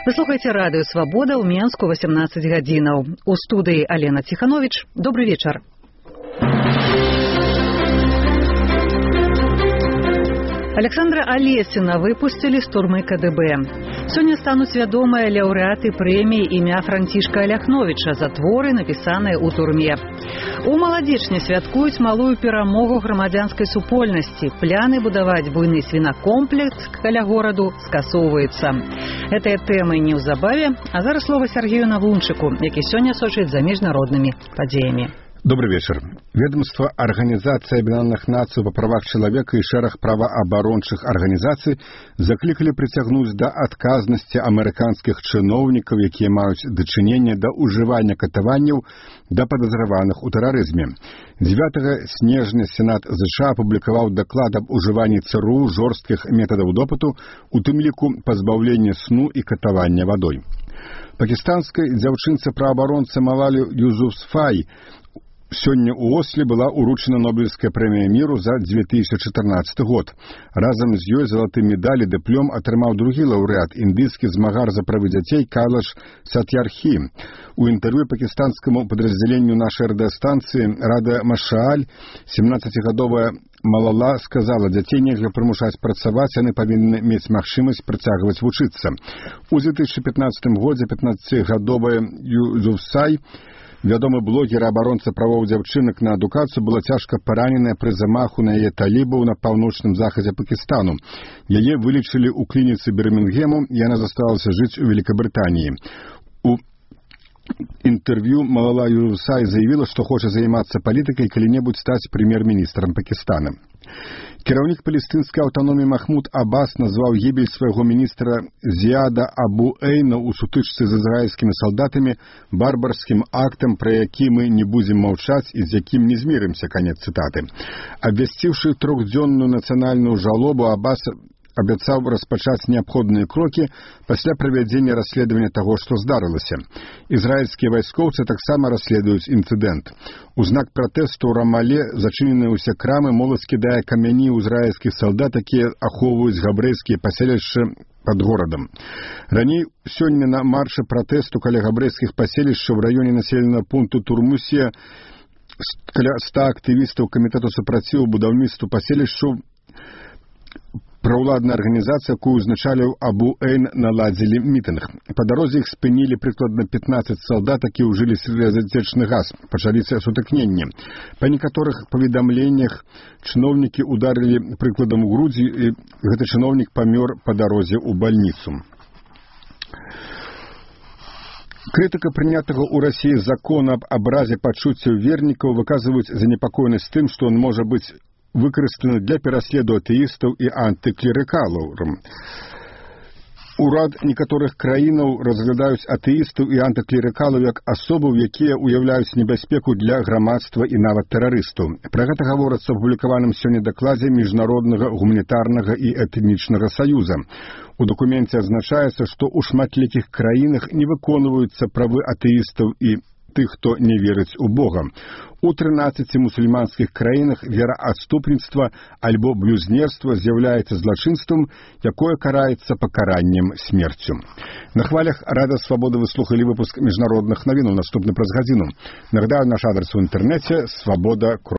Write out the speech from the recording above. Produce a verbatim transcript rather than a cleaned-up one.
Вы слухаеце радыё «Свабода» ў Менску восемнадцать гадзінаў. У студыі Алена Ціханович. Добрый вечар. Александра Алесіна выпусцілі з турмы ка дэ бэ. Сёння стануць вядомыя лаўрэаты прэміі імя Францішка Аляхновіча за творы, напісаныя ў турме. У Маладзечні святкуюць малую перамогу грамадзянскай супольнасці. Пляны будаваць буйны свінакомплекс каля гораду скасоўваюцца. Гэтыя тэмы неўзабаве, а зараз слова Сергею Навунчыку, які сёння сочыць за міжнароднымі падзеямі. Добрый вечер. Ведомство Организации Объединенных Наций по правах человека и шэраг праваабарончых организаций закликали притягнуть до отказности американских чиновников, якія маюць дачыненне до уживания катаванняў да подозреваных у терроризме. девятого снежня Сенат США опубликовал доклад об уживании ЦРУ жорсткіх методов допыту, у тым ліку пазбаўлення сну и катавання водой. Пакистанской дзяўчынцы праабаронцы Малалі Юсуфзай сёння у Осле была уручена Нобелевская премия миру за две тысячи четырнадцатый год. Разом з ёй залаты медалі дыплом атрымаў другі лаўрэат, індыйскі змагар за правы дзяцей Кайлаш Сатьярхі. У інтэрв'ю пакистанскому подразделению нашей радиостанции Рада Машааль семнадцацігадовая Малала сказала, дзяцей нельга прымушаць працаваць, яны павінны мець магчымасць працягваць вучыцца. У две тысячи пятнадцатым годзе пятнаццацігадовая Юсуфзай, вядомы блогер і абаронца правоў дзяўчынак на адукацыю, была цяжка параненая пры замаху на яе талібаў на паўночным захадзе Пакістану. Яе вылечылі ў клініцы Бірмінгему, і яна засталася жыць у Великобритании. У интервью Малала Юсуфзай заявила, что хочет заниматься политикой, калі-небудзь стать премьер-министром Пакистана. Кіраўнік палестынскай аўтаноміі Махмуд Аббас назваў гібель свайго міністра Зіяда Абу-Эйна ў сутычцы з ізраільскімі салдатамі барбарскім актам, пра які мы не будзем маўчаць і з якім не змірымся, канец цытаты. Абвясціўшы трохдзённую нацыянальную жалобу, Аббас абяцаў распачаць неабходныя крокі пасля правядзення расследавання таго, што здарылася. Ізраільскія вайскоўцы таксама расследуюць інцыдэнт. У знак пратэсту ў Рамале зачыненыя ўсе крамы, моладзь кідае камяні ў ізраільскіх салдат, якія ахоўваюць габрэйскія паселішчы пад горадам. Раней сёння на маршы пратэсту каля габрэйскіх паселішчаў в раёне населенага пункту Турмусія каля ста актывістаў камітэта супраціву будаўніцтву паселішчаў праўладная арганізацыя, якую узначаліў Абу-Эйн, наладзілі мітынг. Па дарозе іх спынілі прыкладна пятнаццаць салдат, якія ўжылі слезатечны газ. Пачаліся сутыкненні. Па некаторых паведамленнях чыноўнікі ударылі прыкладам у грудзі, і гэты чыноўнік памёр па дарозе ў бальніцу. Крытыка прынятага ў Расіі закона аб абразе пачуццяў вернікаў выказваюць занепакоенасць тым, што он можа быць выкарыстаны для пераследу атэістаў і антыклерыкалаў. Урад некаторых краінаў разглядаюць атэістаў і антыклерыкалаў як асобаў, якія ўяўляюць небяспеку для грамадства і нават тэрарыстаў. Пра гэта гаворыцца ў апублікаваным сёння дакладзе Міжнароднага гуманітарнага і этнічнага саюза. У дакуменце адзначаецца, што ў шматлікіх краінах не выконваюцца правы атэістаў і тых, хто не верыць у Бога. У трынаццаці мусульманскіх краінах вераадступніцтва альбо блюзнерства з'яўляецца злачынствам, якое караецца пакараннем смерцю. На хвалях Рада Свабоды вы слухалі выпуск міжнародных навінаў, наступны праз гадзіну. Нагадаю, наш адрес у інтэрнэце свабода.